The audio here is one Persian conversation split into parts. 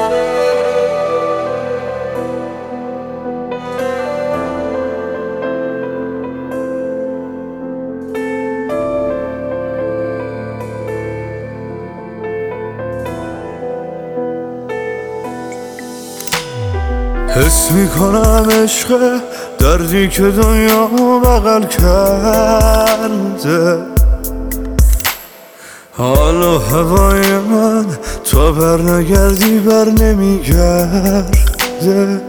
حس میکنم عشق دردی که دنیا بغل کرده، حال و هوای من تا بر نگردی بر نمیگرده.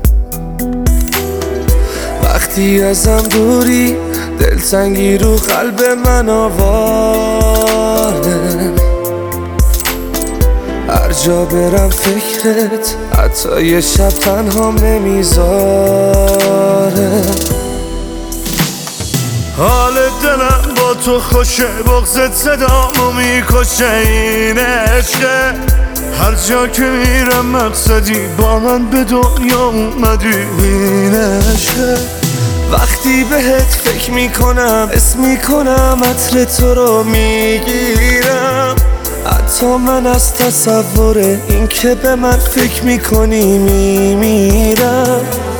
وقتی ازم دوری دلتنگی رو قلب من آواره، هر جا برم فکرت حتی یه شب تنهام نمیذاره. حال دلم با تو خوشه، بغضت صدامو میکشه، این عشقه. هر جا که میرم مقصدی با من به دنیا اومدی، این عشقه. وقتی بهت فکر میکنم حس میکنم عطر تو رو میگیرم، حتی من از تصور این که به من فکر میکنی میمیرم.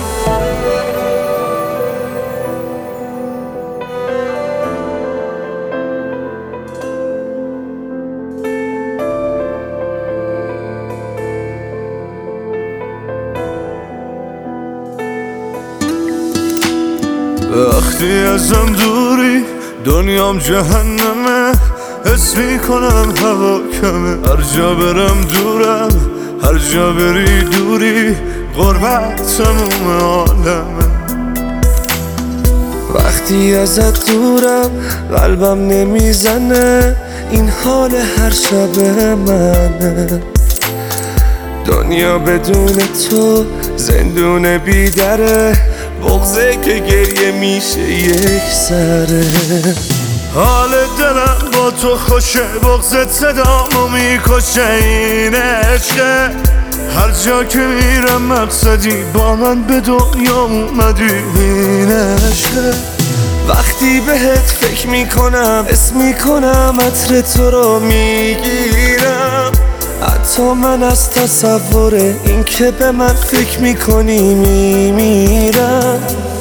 وقتی ازم دوری دنیام جهنمه، حس میکنم هوا کمه، هر جا برم دورم، هر جا بری دوری، غربت تموم عالمه. وقتی ازت دورم قلبم نمیزنه، این حال هر شب منه. دنیا بدون تو زندون بیدره، بغضه که گریه میشه یک سره. حال دلم با تو خوشه، بغضت صدامو میکشه، این عشقه. هر جا که میرم مقصدی با من به دنیا اومدی، این عشقه. وقتی بهت فکر میکنم حس میکنم عطر تو رو میگیرم، حتی من از تصور این که به من فکر میکنی میمیرم.